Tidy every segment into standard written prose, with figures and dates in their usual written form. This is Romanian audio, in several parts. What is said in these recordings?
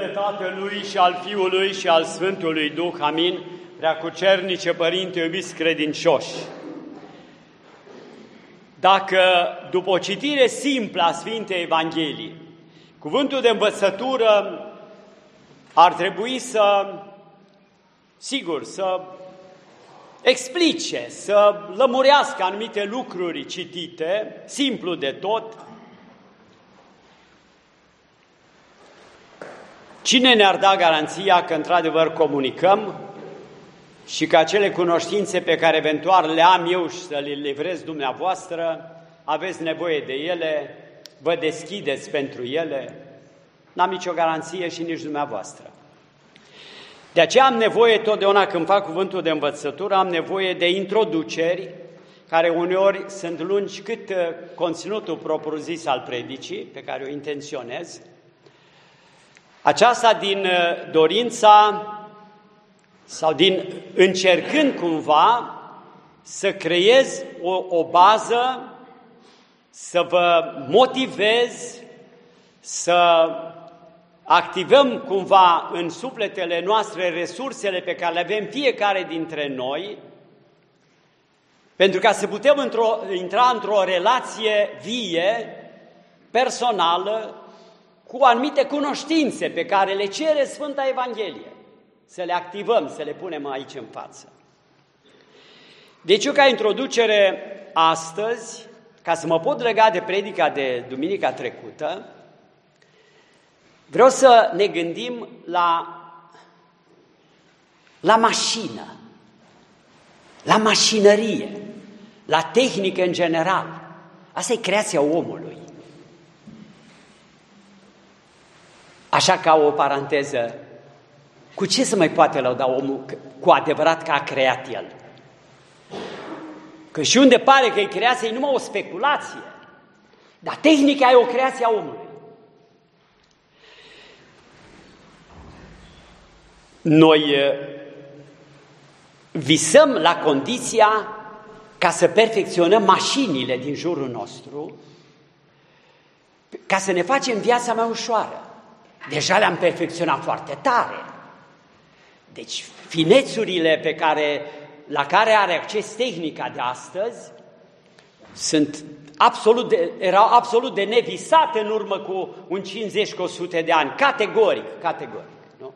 numele Tatălui și al Fiului și al Sfântului Duh, amin, Preacucernice Părinte, iubiți credincioși. Dacă, după o citire simplă a Sfintei Evanghhelii, cuvântul de învățătură ar trebui să explice, să lămurească anumite lucruri citite, simplu de tot, cine ne-ar da garanția că într-adevăr comunicăm și că acele cunoștințe pe care eventual le am eu și să le livrez dumneavoastră, aveți nevoie de ele, vă deschideți pentru ele? N-am nicio garanție și nici dumneavoastră. De aceea am nevoie totdeauna când fac cuvântul de învățătură, am nevoie de introduceri, care uneori sunt lungi cât conținutul propriu-zis al predicii, pe care o intenționez. Aceasta din dorința sau din încercând cumva să creez o bază, să vă motivez, să activăm cumva în sufletele noastre resursele pe care le avem fiecare dintre noi, pentru ca să putem intra într-o relație vie, personală, cu anumite cunoștințe pe care le cere Sfânta Evanghelie. Să le activăm, să le punem aici în față. Deci eu, ca introducere astăzi, ca să mă pot lega de predica de duminica trecută, vreau să ne gândim la mașină, la mașinărie, la tehnică în general. Asta e creația omului. Așa, ca o paranteză, cu ce se mai poate lăuda omul cu adevărat că a creat el? Că și unde pare că e creație, e numai o speculație. Dar tehnica e o creație a omului. Noi visăm la condiția ca să perfecționăm mașinile din jurul nostru, ca să ne facem viața mai ușoară. Deja le-am perfecționat foarte tare. Deci finețurile la care are acces tehnica de astăzi erau absolut de nevisate în urmă cu un 50-100 de ani. Categoric. Nu?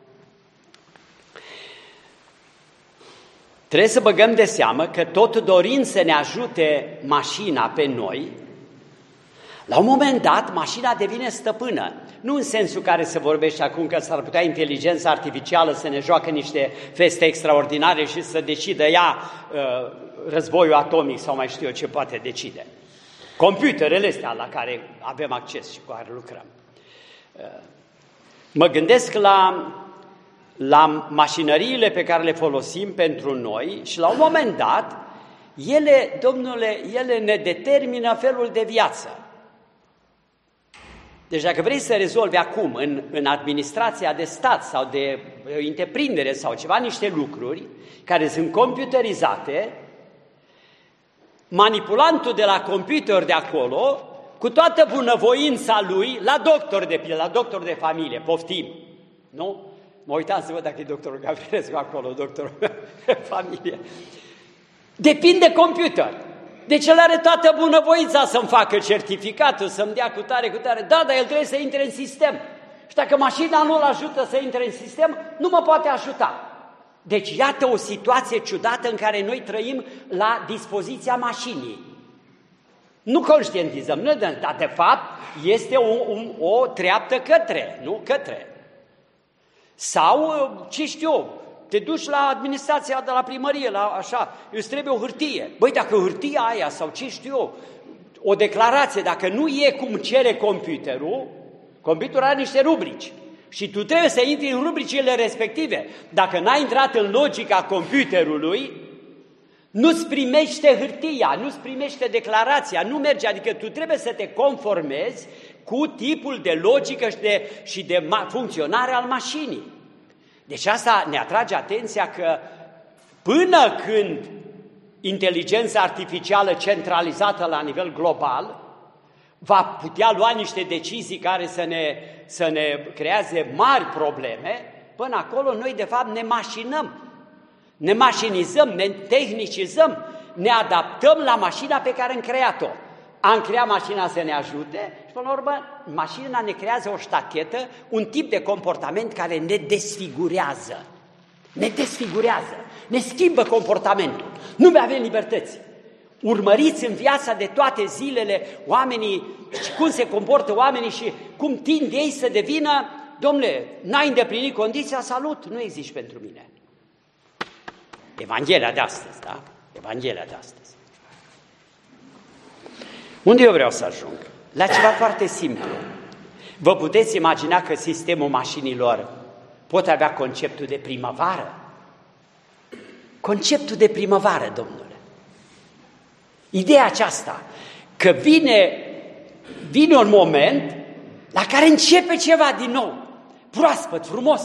Trebuie să băgăm de seamă că tot dorind să ne ajute mașina pe noi, la un moment dat, mașina devine stăpână. Nu în sensul care se vorbește acum că s-ar putea inteligența artificială să ne joacă niște feste extraordinare și să decidă ea războiul atomic sau mai știu eu ce poate decide. Computerele astea la care avem acces și cu care lucrăm. Mă gândesc la mașinăriile pe care le folosim pentru noi și la un moment dat, ele ne determină felul de viață. Deci dacă vrei să rezolvi acum în administrația de stat sau de întreprindere sau ceva, niște lucruri care sunt computerizate, manipulantul de la computer de acolo, cu toată bunăvoința lui, la doctor de familie, poftim, nu? Mă uitam să văd dacă e doctorul Gavrilescu acolo, doctorul de familie. Depinde de computer. Deci el are toată bunăvoința să-mi facă certificatul, să-mi dea cu tare. Da, dar el trebuie să intre în sistem. Și dacă mașina nu-l ajută să intre în sistem, nu mă poate ajuta. Deci iată o situație ciudată în care noi trăim la dispoziția mașinii. Nu conștientizăm, dar de fapt este o treaptă către. Sau, ce știu eu, te duci la administrația de la primărie, îți trebuie o hârtie. Băi, dacă hârtia aia sau ce știu eu, o declarație, dacă nu e cum cere computerul are niște rubrici și tu trebuie să intri în rubricile respective. Dacă n-ai intrat în logica computerului, nu-ți primește hârtia, nu-ți primește declarația, nu merge, adică tu trebuie să te conformezi cu tipul de logică și de funcționare al mașinii. Deci asta ne atrage atenția că până când inteligența artificială centralizată la nivel global va putea lua niște decizii care să ne creeze mari probleme, până acolo noi de fapt ne mașinăm, ne mașinizăm, ne tehnicizăm, ne adaptăm la mașina pe care am creat-o. Am creat mașina să ne ajute și până la urmă mașina ne creează o ștachetă, un tip de comportament care ne desfigurează. Ne desfigurează, ne schimbă comportamentul, nu mai avem libertăți. Urmăriți în viața de toate zilele oamenii, cum se comportă oamenii și cum tind ei să devină, domnule, n-ai îndeplinit condiția, salut, nu existi pentru mine. Evanghelia de astăzi, da? Evanghelia de astăzi. Unde eu vreau să ajung? La ceva foarte simplu. Vă puteți imagina că sistemul mașinilor pot avea conceptul de primăvară? Conceptul de primăvară, domnule. Ideea aceasta, că vine un moment la care începe ceva din nou, proaspăt, frumos.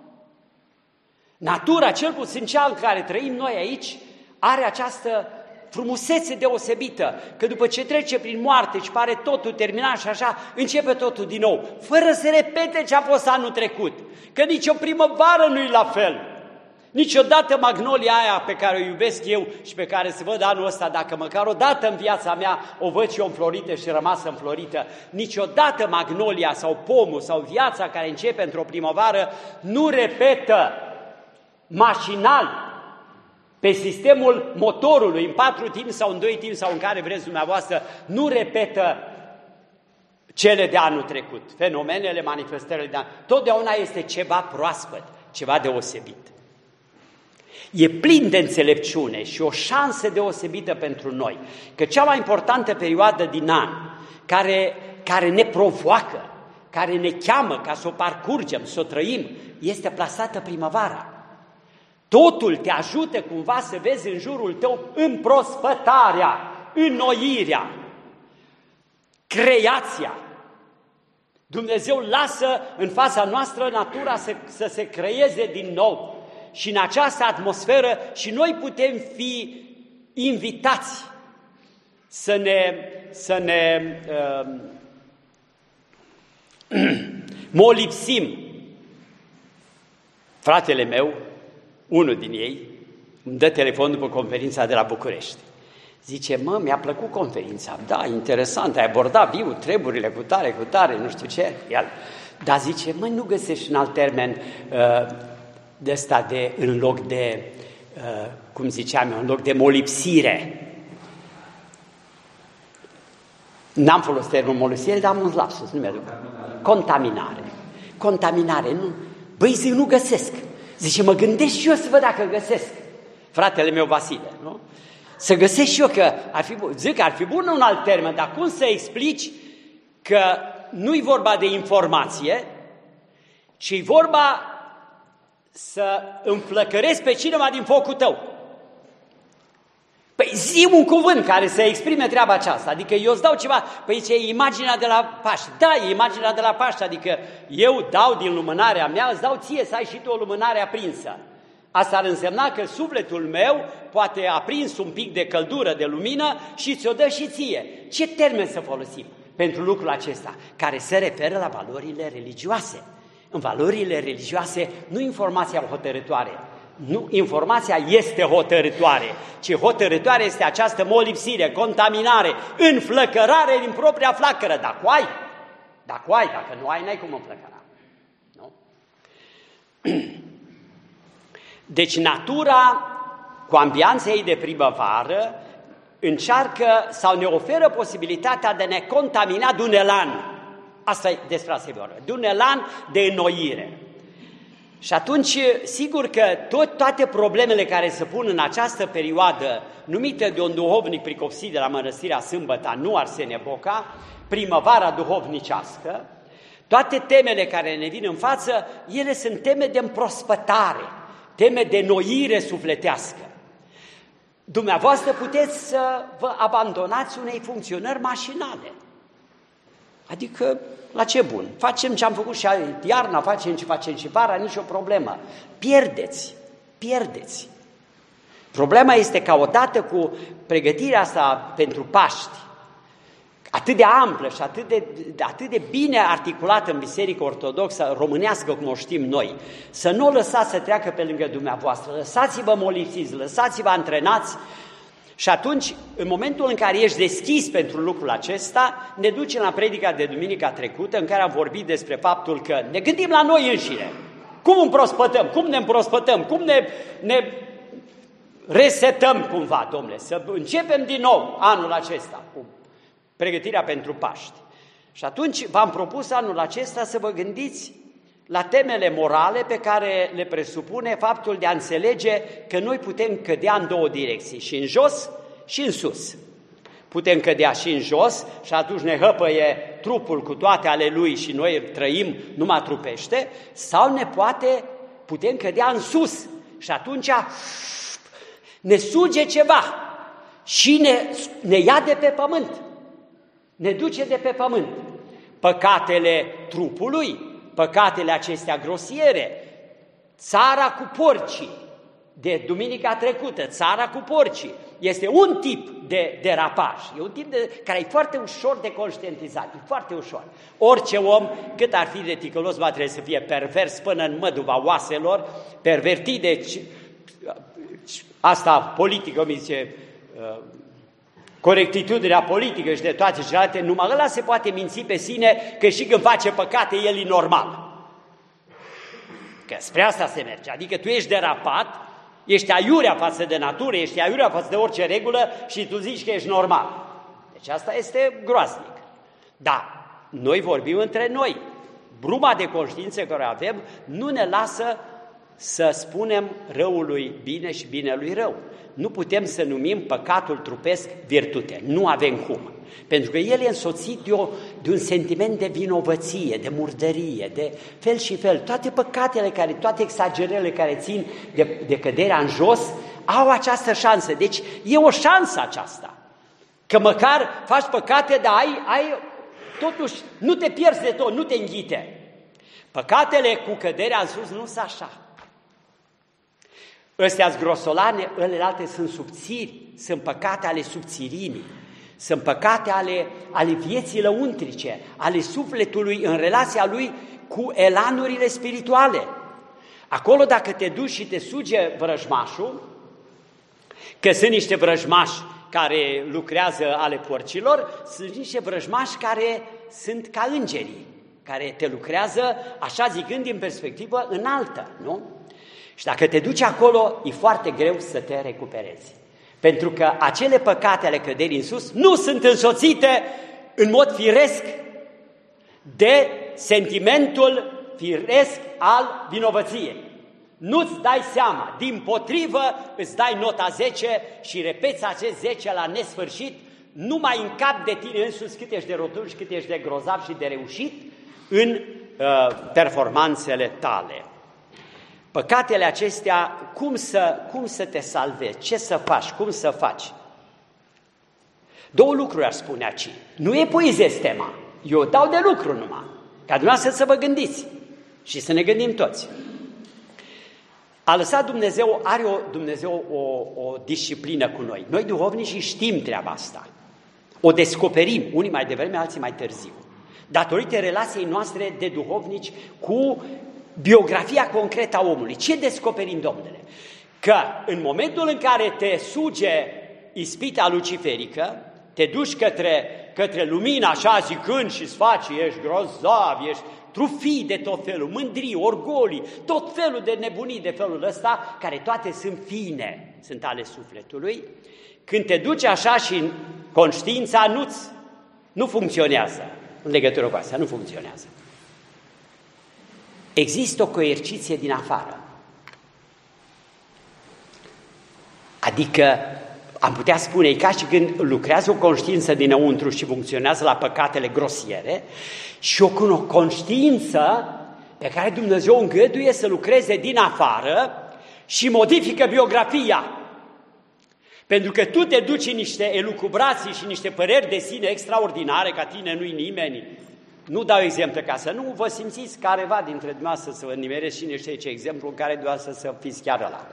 Natura, cel puțin cea în care trăim noi aici, are această frumusețe deosebită, că după ce trece prin moarte și pare totul terminat și așa, începe totul din nou, fără să repete ce a fost anul trecut, că nicio primăvară nu-i la fel. Niciodată magnolia aia pe care o iubesc eu și pe care se văd anul ăsta, dacă măcar o dată în viața mea o văd și eu înflorită și rămasă înflorită, niciodată magnolia sau pomul sau viața care începe într-o primăvară nu repetă mașinal pe sistemul motorului, în 4 timp sau în 2 timp sau în care vreți dumneavoastră, nu repetă cele de anul trecut, fenomenele, manifestările de anul. Totdeauna este ceva proaspăt, ceva deosebit. E plin de înțelepciune și o șansă deosebită pentru noi, că cea mai importantă perioadă din an, care ne provoacă, care ne cheamă ca să o parcurgem, să o trăim, este plasată primăvara. Totul te ajută cumva să vezi în jurul tău împrospătarea, înnoirea, creația. Dumnezeu lasă în fața noastră natura să se creeze din nou. Și în această atmosferă și noi putem fi invitați să ne molipsim. Fratele meu, unul din ei, îmi dă telefon după conferința de la București. Zice, mi-a plăcut conferința, da, interesant, ai abordat viu, treburile cu tare, nu știu ce. Dar zice, nu găsești un alt termen de ăsta în loc de, cum ziceam eu, în loc de molipsire. N-am folosit termenul molipsire, dar am un lapsus, nu mi-aduc. Contaminare, nu. Băi, zic, nu găsesc. Zice, mă gândesc și eu să văd dacă găsesc. Fratele meu Vasile, nu? Să găsesc și eu că ar fi bun. Zic că ar fi bun un alt termen, dar cum să explici că nu-i vorba de informație, ci-i vorba să înflăcărezi pe cineva din focul tău. Păi zi un cuvânt care să exprime treaba aceasta, adică eu îți dau ceva, păi ce e imaginea de la Paște. Da, e imaginea de la Paște, adică eu dau din lumânarea mea, îți dau ție să ai și tu o lumânare aprinsă. Asta ar însemna că sufletul meu poate aprins un pic de căldură, de lumină și ți-o dă și ție. Ce termen să folosim pentru lucrul acesta? Care se referă la valorile religioase. În valorile religioase nu informația hotărătoare, nu informația este hotărătoare, ci hotărătoare este această molipsire, contaminare, înflăcărare din propria flacără. Dacă nu ai, n-ai cum înflăcăra. Nu? Deci natura, cu ambianța ei de primăvară, încearcă sau ne oferă posibilitatea de a ne contamina de un elan. Despre asta e vorba, de un elan de înnoire. Și atunci, sigur că toate problemele care se pun în această perioadă, numită de un duhovnic pricopsit de la Mănăstirea Sâmbăta, nu Arsenie Boca, primăvara duhovnicească, toate temele care ne vin în față, ele sunt teme de împrospătare, teme de înnoire sufletească. Dumneavoastră puteți să vă abandonați unei funcționări mașinale. Adică, la ce bun? Facem ce am făcut și iarna, facem ce facem și vara, nicio problemă. Pierdeți. Problema este că odată cu pregătirea asta pentru Paști, atât de amplă și atât de bine articulată în Biserica Ortodoxă românească, cum o știm noi, să nu o lăsați să treacă pe lângă dumneavoastră, lăsați-vă molipsiți, lăsați-vă antrenați. Și atunci, în momentul în care ești deschis pentru lucrul acesta, ne ducem la predica de duminica trecută, în care am vorbit despre faptul că ne gândim la noi înșine. Cum împrospătăm? Cum ne împrospătăm? Cum ne resetăm cumva, domnule? Să începem din nou anul acesta cu pregătirea pentru Paști. Și atunci v-am propus anul acesta să vă gândiți la temele morale pe care le presupune faptul de a înțelege că noi putem cădea în două direcții, și în jos și în sus. Putem cădea și în jos și atunci ne hăpăie trupul cu toate ale lui și noi trăim numai trupește, sau putem cădea în sus și atunci ne suge ceva și ne ia de pe pământ, ne duce de pe pământ. Păcatele trupului, păcatele acestea grosiere, țara cu porcii, de duminica trecută, țara cu porcii, este un tip de derapaj, e un tip care e foarte ușor de conștientizat, e foarte ușor. Orice om, cât ar fi de ticălos, va trebui să fie pervers până în măduva oaselor, pervertit de asta politică, mi zice, corectitudinea politică și de toate celelalte, numai ăla se poate minți pe sine că și când face păcate, el e normal. Că spre asta se merge, adică tu ești derapat, ești aiurea față de natură, ești aiurea față de orice regulă și tu zici că ești normal. Deci asta este groaznic. Dar noi vorbim între noi. Bruma de conștiință care o avem nu ne lasă să spunem răului bine și binelui rău. Nu putem să numim păcatul trupesc virtute. Nu avem cum. Pentru că el e însoțit de un sentiment de vinovăție, de murdărie, de fel și fel. Toate păcatele, toate exagerările care țin de căderea în jos, au această șansă. Deci e o șansă aceasta. Că măcar faci păcate, dar totuși nu te pierzi de tot, nu te înghite. Păcatele cu căderea în sus nu sunt așa. Ăstea-s grosolane, ălelalte sunt subțiri, sunt păcate ale subțirimii, sunt păcate ale vieții lăuntrice, ale sufletului în relația lui cu elanurile spirituale. Acolo dacă te duci și te suge vrăjmașul, că sunt niște vrăjmași care lucrează ale porcilor, sunt niște vrăjmași care sunt ca îngerii, care te lucrează, așa zicând, din perspectivă înaltă, nu? Și dacă te duci acolo, e foarte greu să te recuperezi. Pentru că acele păcate ale căderii în sus nu sunt însoțite în mod firesc de sentimentul firesc al vinovăției. Nu-ți dai seama, dimpotrivă îți dai nota 10 și repeți acest 10 la nesfârșit, nu mai încap de tine însuți cât ești de rotund și cât ești de grozav și de reușit în performanțele tale. Păcatele acestea, cum să te salvezi? Ce să faci? Cum să faci? Două lucruri aș spune aici. Nu epuizez tema. Eu dau de lucru numai. Ca dumneavoastră să vă gândiți și să ne gândim toți. A lăsat Dumnezeu, Dumnezeu o disciplină cu noi. Noi duhovnicii știm treaba asta. O descoperim, unii mai devreme, alții mai târziu. Datorită relației noastre de duhovnici cu biografia concretă a omului. Ce descoperim, Domnule? Că în momentul în care te suge ispita luciferică, te duci către lumină, așa zicând și-ți faci, ești grozav, ești trufii de tot felul, mândrii, orgolii, tot felul de nebunii de felul ăsta, care toate sunt fine, sunt ale sufletului. Când te duci așa și conștiința nu funcționează în legătură cu asta, nu funcționează. Există o coerciție din afară. Adică am putea spune, e ca și când lucrează o conștiință dinăuntru și funcționează la păcatele grosiere și o conștiință pe care Dumnezeu îngăduie să lucreze din afară și modifică biografia. Pentru că tu te duci în niște elucubrații și niște păreri de sine extraordinare, ca tine nu-i nimeni. Nu dau exemple ca să nu vă simțiți careva dintre dumneavoastră să vă nimereți și niște exemplu în care dumneavoastră să fiți chiar ăla.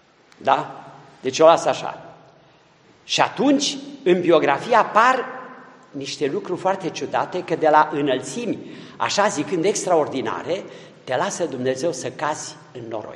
Da? Deci o las așa. Și atunci, în biografie apar niște lucruri foarte ciudate, că de la înălțimi, așa zicând extraordinare, te lasă Dumnezeu să cazi în noroi.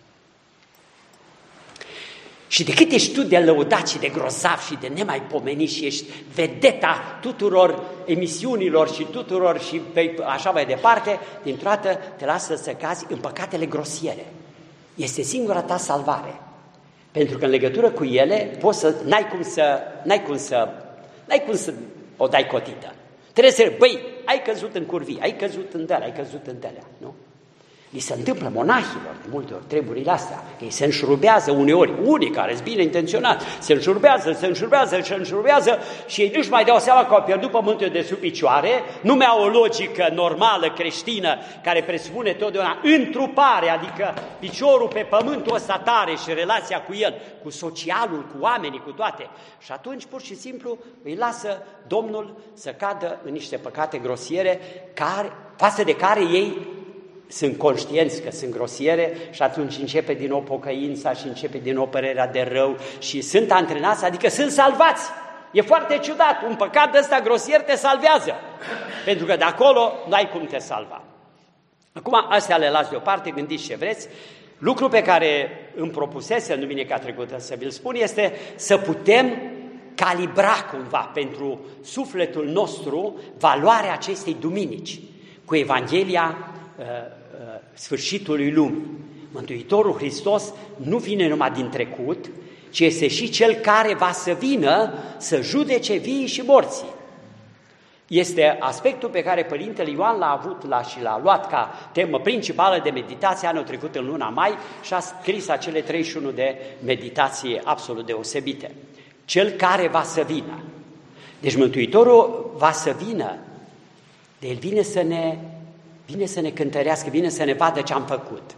Și de cât ești tu de lăudat și de grozav și de nemaipomenit și ești vedeta tuturor emisiunilor și tuturor și așa mai departe, dintr-o dată te lasă să cazi în păcatele grosiere. Este singura ta salvare. Pentru că în legătură cu ele n-ai cum să o dai cotită. Trebuie să ai căzut în curvii, ai căzut în dălea, ai căzut în dălea, nu? Li se întâmplă monahilor de multe ori treburile astea, că ei se înșurubează uneori, unii care sunt bine intenționați, se înșurubează și ei nu-și mai dau seama că au pierdut pământul de sub picioare, nu mai au o logică normală creștină care presupune totdeauna întrupare, adică piciorul pe pământul ăsta tare și relația cu el, cu socialul, cu oamenii, cu toate. Și atunci pur și simplu îi lasă Domnul să cadă în niște păcate grosiere față de care ei sunt conștienți că sunt grosiere și atunci începe din nou pocăința și începe din nou părerea de rău și sunt antrenați, adică sunt salvați. E foarte ciudat, un păcat ăsta grosier te salvează, pentru că de acolo nu ai cum te salva. Acum, astea le las deoparte, gândiți ce vreți. Lucru pe care îmi propusese în duminica trecută să vi-l spun este să putem calibra cumva pentru sufletul nostru valoarea acestei duminici cu Evanghelia sfârșitului lumii. Mântuitorul Hristos nu vine numai din trecut, ci este și Cel care va să vină să judece viii și morții. Este aspectul pe care Părintele Ioan l-a avut și l-a luat ca temă principală de meditație anul trecut în luna mai și a scris acele 31 de meditații absolut deosebite. Cel care va să vină. Deci Mântuitorul va să vină. El vine să ne cântărească, vine să ne vadă ce am făcut.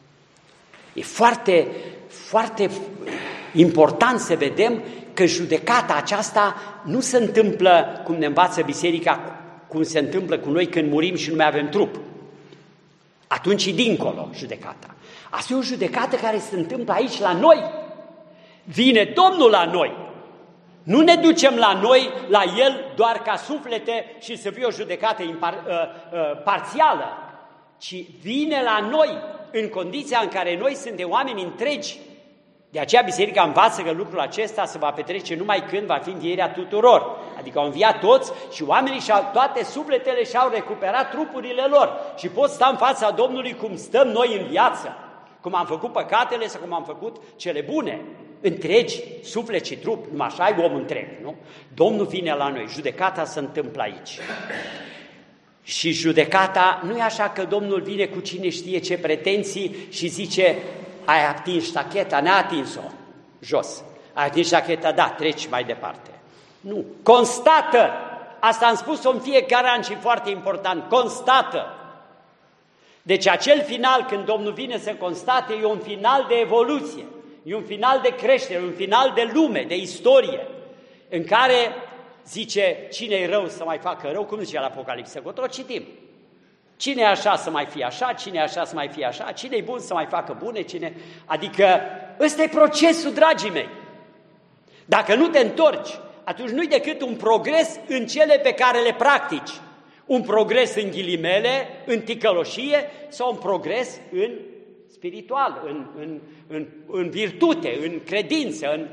E foarte, foarte important să vedem că judecata aceasta nu se întâmplă cum ne învață biserica, cum se întâmplă cu noi când murim și nu mai avem trup. Atunci e dincolo judecata. Asta e o judecată care se întâmplă aici la noi. Vine Domnul la noi. Nu ne ducem la noi, la El, doar ca suflete și să fie o judecată parțială, ci vine la noi în condiția în care noi suntem oameni întregi. De aceea Biserica învață că lucrul acesta se va petrece numai când va fi învierea tuturor. Adică au înviat toți și oamenii toate sufletele și-au recuperat trupurile lor și pot sta în fața Domnului cum stăm noi în viață, cum am făcut păcatele sau cum am făcut cele bune. Întregi, suflet și trup, numai așa ai om întreg, nu? Domnul vine la noi, judecata se întâmplă aici. Și judecata nu e așa că Domnul vine cu cine știe ce pretenții și zice, ai atins ștacheta, n-ai atins-o, jos. Ai atins ștacheta, da, treci mai departe. Nu, constată, asta am spus-o în fiecare an și foarte important, constată. Deci acel final, când Domnul vine să constate, e un final de evoluție. E un final de creștere, un final de lume, de istorie, în care zice, cine e rău să mai facă rău, cum zice la Apocalipsă, că tot citim. Cine e așa să mai fie așa, cine e așa să mai fie așa, cine e bun să mai facă bune, Adică ăsta e procesul, dragii mei. Dacă nu te întorci, atunci nu-i decât un progres în cele pe care le practici. Un progres în ghilimele, în ticăloșie sau un progres în spiritual, în virtute, în credință.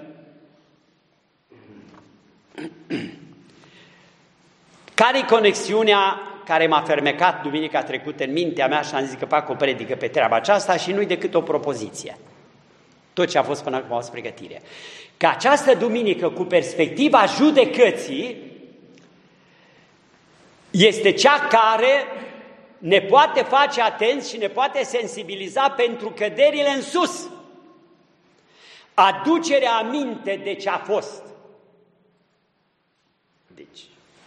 Care-i conexiunea care m-a fermecat duminica trecută în mintea mea și am zis că fac o predică pe treaba aceasta și nu-i decât o propoziție. Tot ce a fost până acum o pregătire. Că această duminică, cu perspectiva judecății, este cea care ne poate face atenți și ne poate sensibiliza pentru căderile în sus. Aducerea aminte de ce a fost. Deci,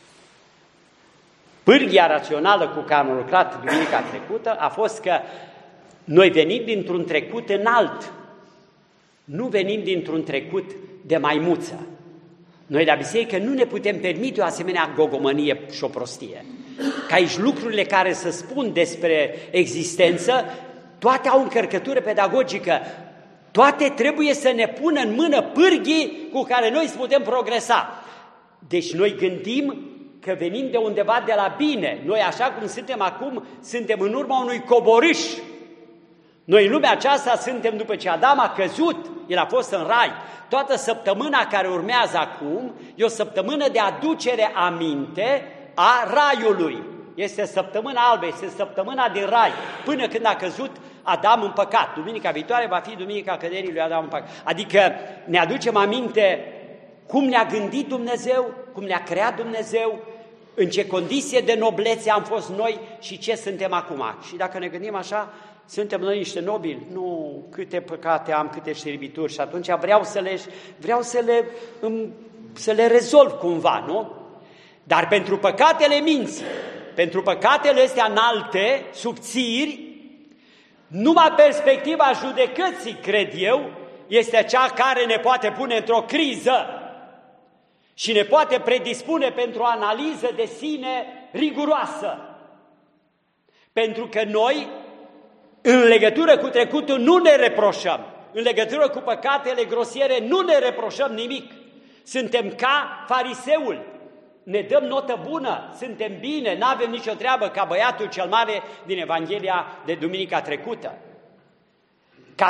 pârghia rațională cu care am lucrat duminica trecută a fost că noi venim dintr-un trecut înalt, nu venim dintr-un trecut de maimuță. Noi la biserică nu ne putem permite o asemenea gogomănie și o prostie. Că aici lucrurile care se spun despre existență, toate au încărcătură pedagogică, toate trebuie să ne pună în mână pârghii cu care noi să putem progresa. Deci noi gândim că venim de undeva de la bine. Noi, așa cum suntem acum, suntem în urma unui coborâș. Noi în lumea aceasta suntem după ce Adam a căzut, el a fost în rai. Toată săptămâna care urmează acum e o săptămână de aducere aminte a raiului. Este săptămâna albă, este săptămâna din rai, până când a căzut Adam în păcat. Duminica viitoare va fi duminica căderii lui Adam în păcat. Adică ne aducem aminte cum ne-a gândit Dumnezeu, cum ne-a creat Dumnezeu, în ce condiție de noblețe am fost noi și ce suntem acum. Și dacă ne gândim așa, suntem noi niște nobili? Nu, câte păcate am, câte șerbituri și atunci vreau să le rezolv cumva, nu? Dar pentru păcatele minții, pentru păcatele astea înalte, subțiri, numai perspectiva judecății, cred eu, este cea care ne poate pune într-o criză și ne poate predispune pentru o analiză de sine riguroasă. Pentru că noi, în legătură cu trecutul, nu ne reproșăm. În legătură cu păcatele grosiere, nu ne reproșăm nimic. Suntem ca fariseul. Ne dăm notă bună, suntem bine, n-avem nicio treabă, ca băiatul cel mare din Evanghelia de duminica trecută. Ca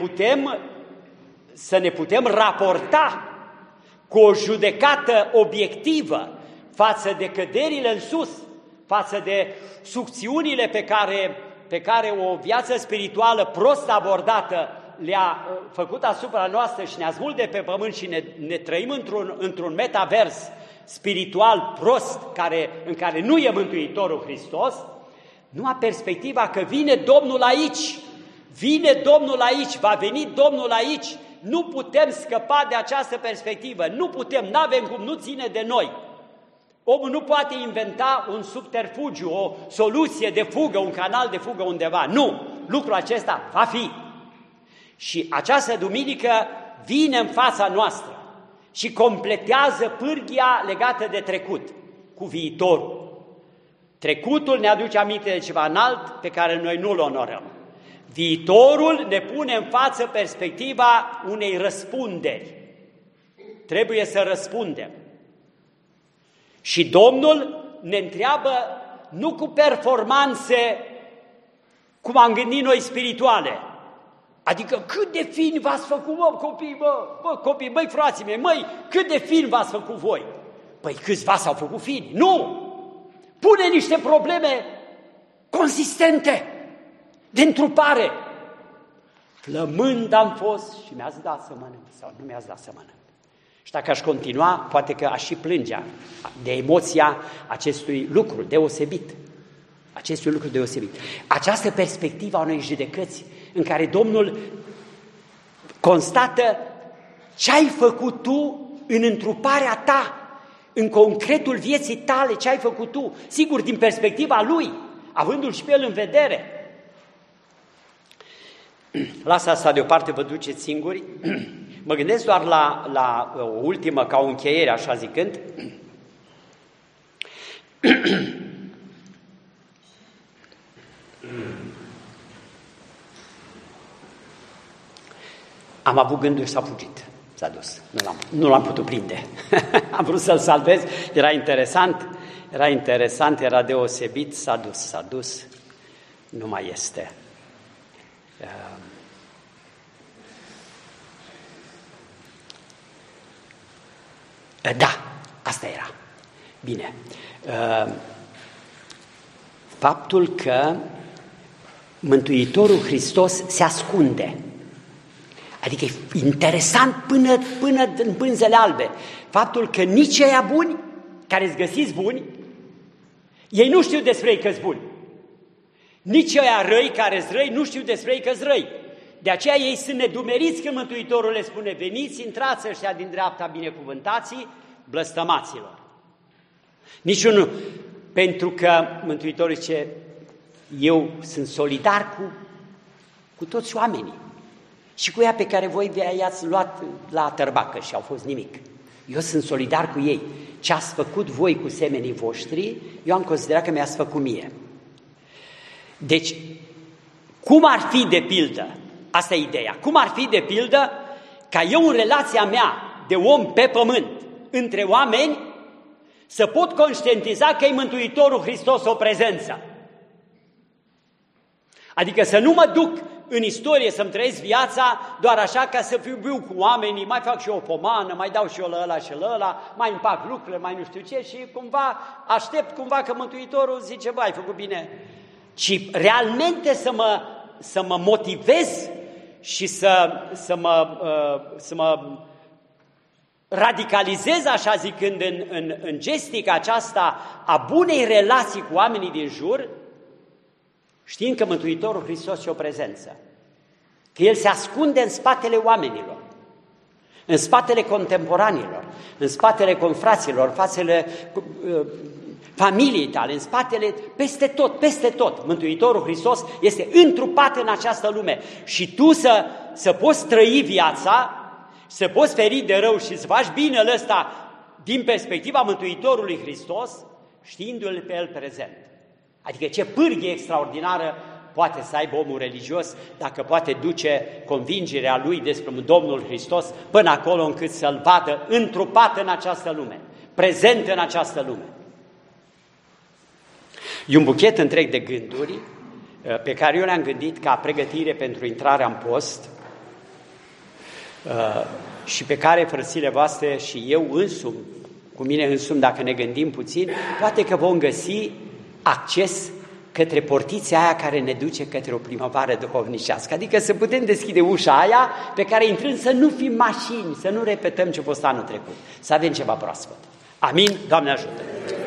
să ne putem raporta cu o judecată obiectivă față de căderile în sus, față de sucțiunile pe care o viață spirituală prost abordată le-a făcut asupra noastră și ne-a smult de pe pământ și ne trăim într-un metavers spiritual prost, în care nu e Mântuitorul Hristos, numai perspectiva că vine Domnul aici, va veni Domnul aici, nu putem scăpa de această perspectivă, n-avem cum, nu ține de noi. Omul nu poate inventa un subterfugiu, o soluție de fugă, un canal de fugă undeva. Nu, lucrul acesta va fi. Și această duminică vine în fața noastră și completează pârghia legată de trecut cu viitorul. Trecutul ne aduce aminte de ceva înalt pe care noi nu-l onorăm. Viitorul ne pune în față perspectiva unei răspunderi. Trebuie să răspundem. Și Domnul ne întreabă nu cu performanțe, cum am gândit noi, spirituale. Adică cât de fini v-ați făcut, copii, băi, frații mei, cât de fini v-ați făcut voi? Păi câțiva s-au făcut fini? Nu! Pune niște probleme consistente, de întrupare. Flămând am fost și mi-ați dat să mănânc sau nu mi-ați dat să mănânc. Și dacă aș continua, poate că aș și plângea de emoția acestui lucru deosebit. Această perspectivă a unei judecăți în care Domnul constată ce ai făcut tu în întruparea ta, în concretul vieții tale, ce ai făcut tu, sigur, din perspectiva Lui, avându-L și pe El în vedere. Lasă asta deoparte, vă duceți singuri. Mă gândesc doar la o ultimă, ca o încheiere, așa zicând. Am avut gândul și s-a fugit, s-a dus, nu l-am putut prinde. Am vrut să-l salvez, era interesant, era deosebit, s-a dus, nu mai este. Da, asta era. Bine. Faptul că Mântuitorul Hristos se ascunde. Adică e interesant până în pânzele albe. Faptul că nici ăia buni, care îți găsiți buni, ei nu știu despre ei că-s buni. Nici ăia răi care-s răi nu știu despre ei că-s răi. De aceea ei sunt nedumeriți când Mântuitorul le spune: veniți, intrați ăștia din dreapta binecuvântații blăstămaților. Niciunul, pentru că Mântuitorul zice: eu sunt solidar cu toți oamenii și cu ea pe care voi i-ați luat la tărbacă și au fost nimic. Eu sunt solidar cu ei. Ce ați făcut voi cu semenii voștri, eu am considerat că mi-ați făcut mie. Deci, cum ar fi de pildă, asta e ideea, cum ar fi de pildă ca eu în relația mea de om pe pământ, între oameni, să pot conștientiza că e Mântuitorul Hristos o prezență. Adică să nu mă duc în istorie să-mi trăiesc viața doar așa ca să fiu cu oamenii, mai fac și eu o pomană, mai dau și eu la ăla și la ăla, mai împac lucrurile, mai nu știu ce și cumva aștept cumva că Mântuitorul zice, bă, ai făcut bine. Ci realmente să mă motivez și să mă radicalizez, așa zicând, în gestica aceasta a bunei relații cu oamenii din jur, știind că Mântuitorul Hristos e o prezență, că El se ascunde în spatele oamenilor, în spatele contemporanilor, în spatele confraților, în spatele familiei tale, în spatele, peste tot. Mântuitorul Hristos este întrupat în această lume și tu să poți trăi viața, să poți feri de rău și să faci binele ăsta din perspectiva Mântuitorului Hristos, știindu-L pe El prezent. Adică ce pârghie extraordinară poate să aibă omul religios dacă poate duce convingerea lui despre Domnul Hristos până acolo încât să-L vadă întrupat în această lume, prezent în această lume. E un buchet întreg de gânduri pe care eu le-am gândit ca pregătire pentru intrarea în post și pe care frățile voastre și eu însumi, cu mine însumi, dacă ne gândim puțin, poate că vom găsi acces către portița aia care ne duce către o primăvară duhovnicească. Adică să putem deschide ușa aia pe care intrând să nu fim mașini, să nu repetăm ce a fost anul trecut, să avem ceva proaspăt. Amin? Doamne ajută!